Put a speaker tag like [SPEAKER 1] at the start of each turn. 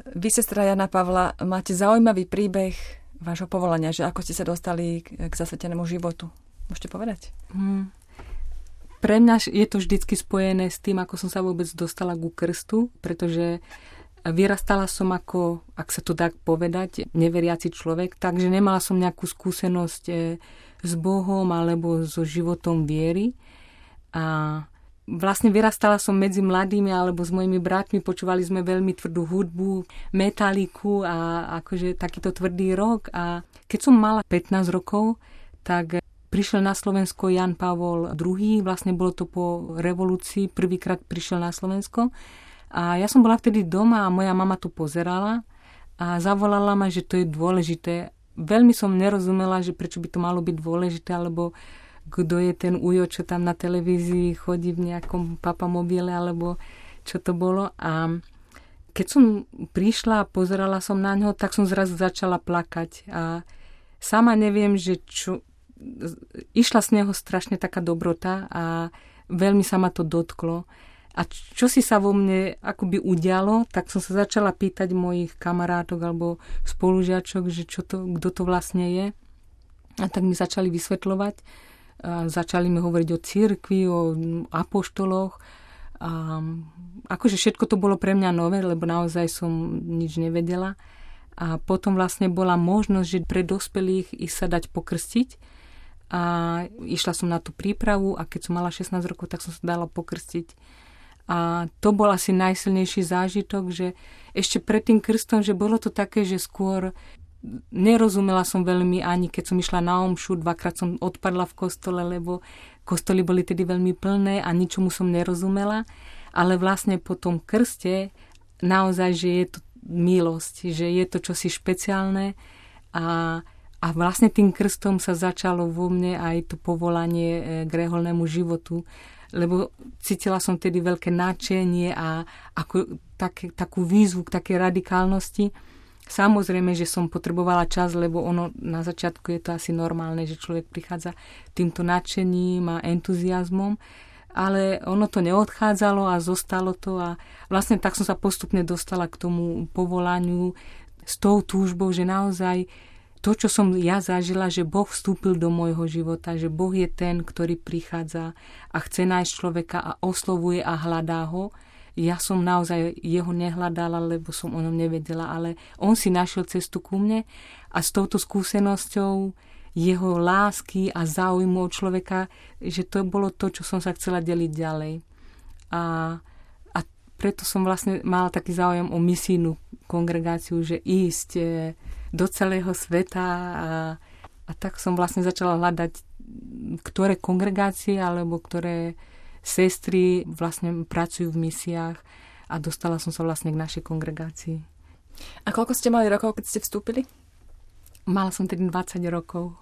[SPEAKER 1] Vy, sestra Jana Pavla, máte zaujímavý príbeh vášho povolania, že ako ste sa dostali k zasvetenému životu. Môžete povedať?
[SPEAKER 2] Pre mňa je to vždycky spojené s tým, ako som sa vôbec dostala ku krstu, pretože vyrastala som ako, ak sa to dá povedať, neveriaci človek, takže nemala som nejakú skúsenosť s Bohom alebo so životom viery. A vlastne vyrastala som medzi mladými alebo s mojimi bratmi, počúvali sme veľmi tvrdú hudbu, metaliku a akože takýto tvrdý rock. A keď som mala 15 rokov, tak prišiel na Slovensko Jan Pavol II, vlastne bolo to po revolúcii, prvýkrát prišiel na Slovensko. A ja som bola vtedy doma a moja mama to pozerala a zavolala ma, že to je dôležité. Veľmi som nerozumela, že prečo by to malo byť dôležité, alebo kto je ten ujo, čo tam na televízii chodí v nejakom papamobile, alebo čo to bolo. A keď som prišla a pozerala som na ňo, tak som zrazu začala plakať. A sama neviem, že čo... Išla z neho strašne taká dobrota a veľmi sa ma to dotklo. A čo si sa vo mne akoby udialo, tak som sa začala pýtať mojich kamarátok alebo spolužiačok, že kto to vlastne je. A tak mi začali vysvetľovať. Začali mi hovoriť o cirkvi, o apoštoloch. A akože všetko to bolo pre mňa nové, lebo naozaj som nič nevedela. A potom vlastne bola možnosť, že pre dospelých ich sa dať pokrstiť. A išla som na tú prípravu a keď som mala 16 rokov, tak som sa dala pokrstiť. A to bol asi najsilnejší zážitok, že ešte pred tým krstom, že bolo to také, že skôr nerozumela som veľmi ani keď som išla na omšu, dvakrát som odpadla v kostole, lebo kostoly boli tedy veľmi plné a ničomu som nerozumela. Ale vlastne po tom krste naozaj, že je to milosť, že je to čosi špeciálne a vlastne tým krstom sa začalo vo mne aj to povolanie k reholnému životu, lebo cítila som tedy veľké nadšenie a takú výzvu k takej radikálnosti. Samozrejme, že som potrebovala čas, lebo ono na začiatku je to asi normálne, že človek prichádza týmto nadšením a entuziasmom, ale ono to neodchádzalo a zostalo to a vlastne tak som sa postupne dostala k tomu povolaniu s tou túžbou, že naozaj to, čo som ja zažila, že Boh vstúpil do môjho života, že Boh je ten, ktorý prichádza a chce nájsť človeka a oslovuje a hľadá ho. Ja som naozaj jeho nehľadala, lebo som o ňom nevedela, ale on si našiel cestu ku mne a s touto skúsenosťou jeho lásky a záujmu od človeka, že to bolo to, čo som sa chcela deliť ďalej. A preto som vlastne mala taký záujem o misijnú kongregáciu, že ísť do celého sveta a tak som vlastne začala hľadať, ktoré kongregácie alebo ktoré sestry vlastne pracujú v misiách a dostala som sa vlastne k našej kongregácii.
[SPEAKER 1] A koľko ste mali rokov, keď ste vstúpili?
[SPEAKER 2] Mala som tedy 20 rokov.